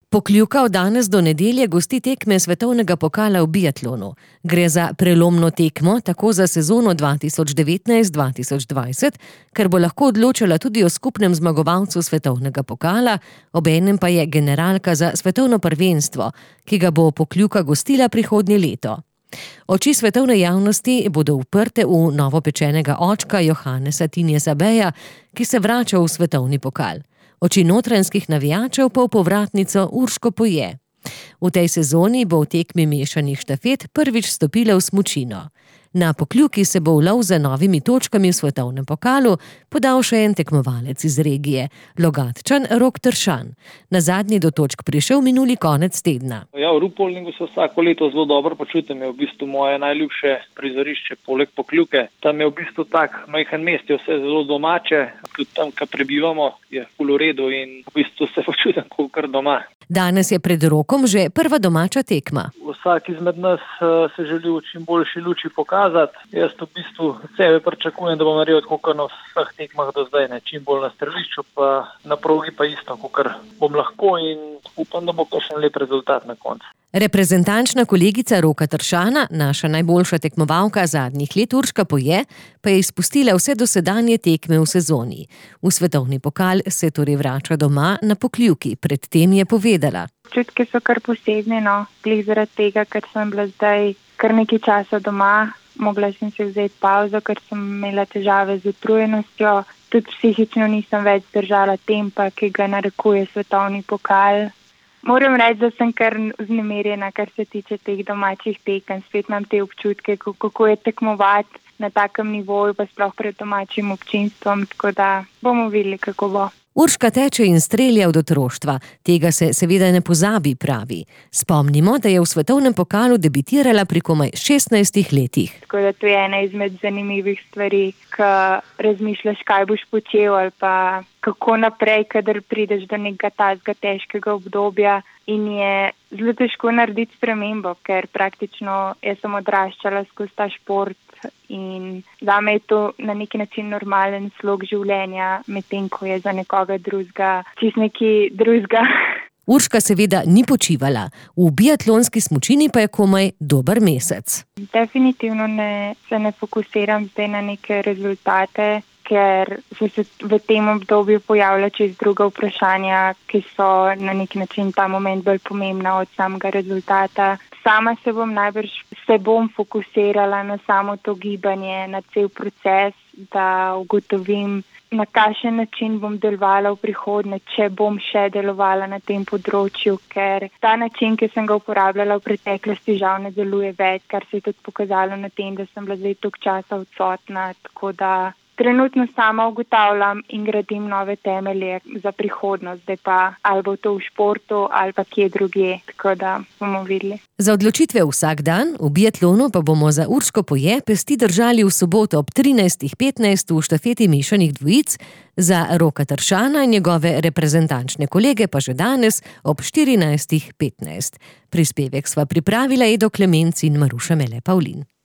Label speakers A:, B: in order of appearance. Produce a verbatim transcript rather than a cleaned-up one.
A: Pokljuka od danes do nedelje gosti tekme svetovnega pokala v biatlonu. Gre za prelomno tekmo tako za sezono dva tisoč devetnajst dva tisoč dvajset, ker bo lahko odločala tudi o skupnem zmagovalcu svetovnega pokala, obenem pa je generalka za svetovno prvenstvo, ki ga bo Pokljuka gostila prihodnje leto. Oči svetovne javnosti bodo uprte v novopečenega očka Johannesa Tinjesa Beja, ki se vrača v svetovni pokal. Oči notranjskih navijačev pa v povratnico Urško Poje. V tej sezoni bo v tekmi mešanih štafet prvič stopila v smučino. Na Pokljuki se bo v lov za novimi točkami v svetovnem pokalu podal še en tekmovalec iz regije, Logatčan Rok Tršan. Na zadnji do točk prišel minuli konec tedna.
B: Ja, v Rupoldingu se vsako leto zelo dobro počutim, je v bistvu moje najljubše prizorišče poleg Pokljuke. Tam je v bistvu tak majhen mest, je vse zelo domače, tudi tam, kjer prebivamo, je ful v redu in v bistvu se počutim kakor doma.
A: Danes je pred Rokom že prva domača tekma.
B: Vsak izmed nas se želi v čim boljši luči pokazati. Jaz v bistvu sebe pričakujem, da bom naredil tako na vseh tekmah do zdaj, ne čim bolj na strelišču, pa na progi pa isto, kakor bom lahko in upam, da bo kakšen lep rezultat na koncu.
A: Reprezentančna kolegica Roka Tršana, naša najboljša tekmovalka zadnjih let Urška Poje, pa je izpustila vse dosedanje tekme v sezoni. V svetovni pokal se torej vrača doma na Pokljuki, pred tem je povedala.
C: Občutki so kar posebni, no, glih zaradi tega, ker sem bila zdaj kar nekaj časa doma, mogla sem se vzeti pauzo, ker sem imela težave z utrujenostjo, tudi psihično nisem več držala tempa, ki ga narekuje svetovni pokal. Moram reči, da sem kar vznemirjena, kar se tiče teh domačih tekem. Spet imam te občutke, kako je tekmovati na takem nivoju, pa sploh pred domačim občinstvom, tako da bomo videli, kako bo.
A: Urška teče in strelja od otroštva. Tega se seveda ne pozabi, pravi. Spomnimo, da je v svetovnem pokalu debitirala pri komaj šestnajstih letih.
C: Tako da to je ena izmed zanimivih stvari, ko razmišljaš, kaj boš počel ali pa kako naprej, kadar prideš do nekega takega težkega obdobja in je zelo težko narediti spremembo, ker praktično jaz sem odraščala skozi ta šport in zame je to na neki način normalen slog življenja, medtem ko je za nekoga drugega čisto nekaj drugega.
A: Urška seveda ni počivala, v biatlonski smučini pa je komaj dober mesec.
C: Definitivno ne, se ne fokusiram zdaj na neke rezultate, ker so se v tem obdobju pojavlja čez druga vprašanja, ki so na neki način ta moment bolj pomembna od samega rezultata. Sama se bom najbrž se bom fokusirala na samo to gibanje, na cel proces, da ugotovim, na kakšen način bom delovala v prihodnje, če bom še delovala na tem področju, ker ta način, ki sem ga uporabljala v preteklosti, žal ne deluje več, kar se je tudi pokazalo na tem, da sem bila zdaj toliko časa odsotna, tako da trenutno sama ugotavljam in gradim nove temelje za prihodnost, zdaj pa ali bo to v športu ali pa kje drugje, tako da bomo videli.
A: Za odločitve vsak dan, v biatlonu pa bomo za Urško Poje pesti držali v soboto ob trinajstih petnajst v štafeti mešanih dvojic, za Roka Tršana in njegove reprezentančne kolege pa že danes ob štirinajstih petnajst. Prispevek sva pripravila Edo Klemenc in Maruša Mele Pavlin.